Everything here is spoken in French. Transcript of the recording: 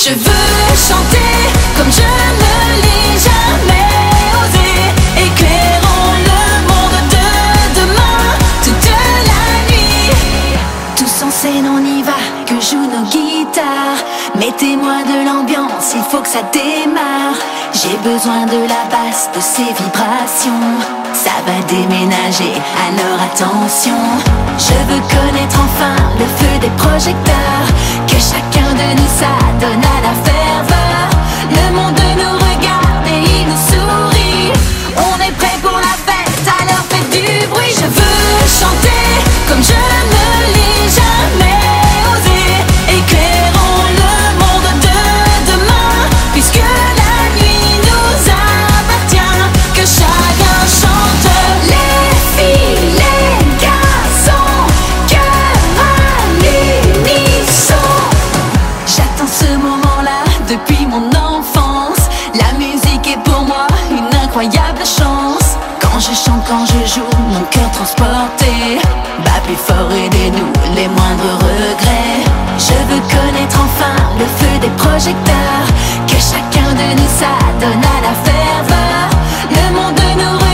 Je veux chanter comme je ne l'ai jamais osé. Éclairons le monde de demain toute la nuit. Tous en scène, on y va, que jouent nos guitares. Mettez-moi de l'ambiance, il faut que ça démarre. J'ai besoin de la basse, de ces vibrations. Ça va déménager, alors attention. Je veux connaître enfin le feu des projecteurs. Que chacun de nous s'adonne à la ferveur. Le monde nous regarde et il nous sourit. On est prêt pour la fête, alors faites du bruit. Je veux chanter comme je ne l'ai jamais osé. Éclairons le monde de demain, puisque la nuit nous appartient. Que chacun chante, les filles, les garçons, cœur à l'unisson. J'attends ce moment-là depuis mon enfance. La musique est pour moi une incroyable chance. Quand je chante, quand je joue, mon cœur transporté bat plus fort, aidez-nous les moindres regrets. Je veux connaître enfin le feu des projecteurs. Que chacun de nous s'adonne à la ferveur. Le monde nous